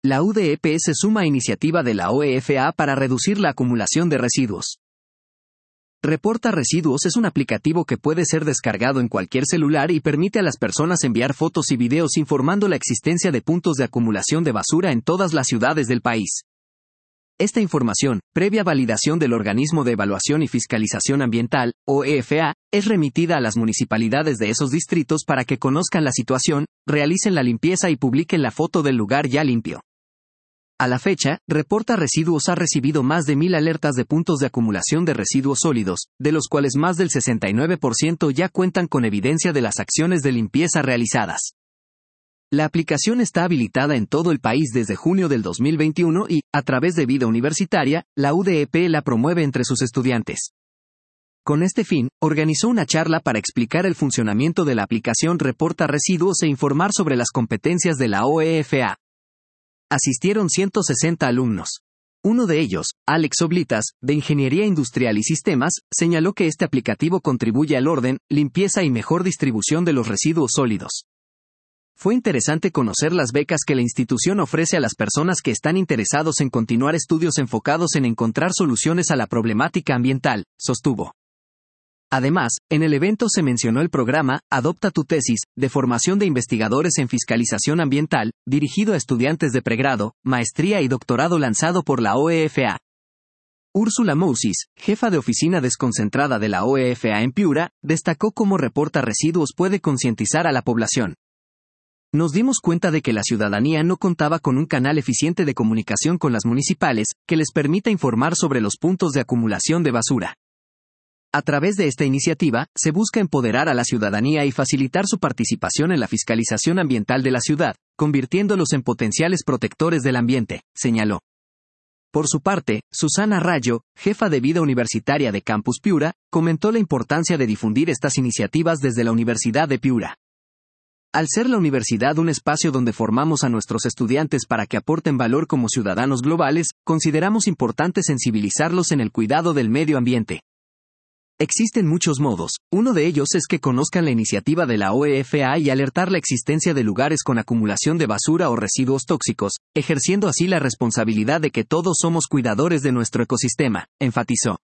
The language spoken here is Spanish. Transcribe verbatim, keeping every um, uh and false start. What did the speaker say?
La U D E P se suma a iniciativa de la O E F A para reducir la acumulación de residuos. Reporta Residuos es un aplicativo que puede ser descargado en cualquier celular y permite a las personas enviar fotos y videos informando la existencia de puntos de acumulación de basura en todas las ciudades del país. Esta información, previa validación del Organismo de Evaluación y Fiscalización Ambiental, O E F A, es remitida a las municipalidades de esos distritos para que conozcan la situación, realicen la limpieza y publiquen la foto del lugar ya limpio. A la fecha, Reporta Residuos ha recibido más de mil alertas de puntos de acumulación de residuos sólidos, de los cuales más del sesenta y nueve por ciento ya cuentan con evidencia de las acciones de limpieza realizadas. La aplicación está habilitada en todo el país desde junio del dos mil veintiuno y, a través de Vida Universitaria, la U D E P la promueve entre sus estudiantes. Con este fin, organizó una charla para explicar el funcionamiento de la aplicación Reporta Residuos e informar sobre las competencias de la O E F A. Asistieron ciento sesenta alumnos. Uno de ellos, Alex Oblitas, de Ingeniería Industrial y Sistemas, señaló que este aplicativo contribuye al orden, limpieza y mejor distribución de los residuos sólidos. Fue interesante conocer las becas que la institución ofrece a las personas que están interesados en continuar estudios enfocados en encontrar soluciones a la problemática ambiental, sostuvo. Además, en el evento se mencionó el programa Adopta tu tesis, de formación de investigadores en fiscalización ambiental, dirigido a estudiantes de pregrado, maestría y doctorado lanzado por la O E F A. Úrsula Mousis, jefa de oficina desconcentrada de la O E F A en Piura, destacó cómo Reporta Residuos puede concientizar a la población. Nos dimos cuenta de que la ciudadanía no contaba con un canal eficiente de comunicación con las municipales, que les permita informar sobre los puntos de acumulación de basura. A través de esta iniciativa, se busca empoderar a la ciudadanía y facilitar su participación en la fiscalización ambiental de la ciudad, convirtiéndolos en potenciales protectores del ambiente, señaló. Por su parte, Susana Rayo, jefa de Vida Universitaria de Campus Piura, comentó la importancia de difundir estas iniciativas desde la Universidad de Piura. Al ser la universidad un espacio donde formamos a nuestros estudiantes para que aporten valor como ciudadanos globales, consideramos importante sensibilizarlos en el cuidado del medio ambiente. Existen muchos modos, uno de ellos es que conozcan la iniciativa de la O E F A y alertar la existencia de lugares con acumulación de basura o residuos tóxicos, ejerciendo así la responsabilidad de que todos somos cuidadores de nuestro ecosistema, enfatizó.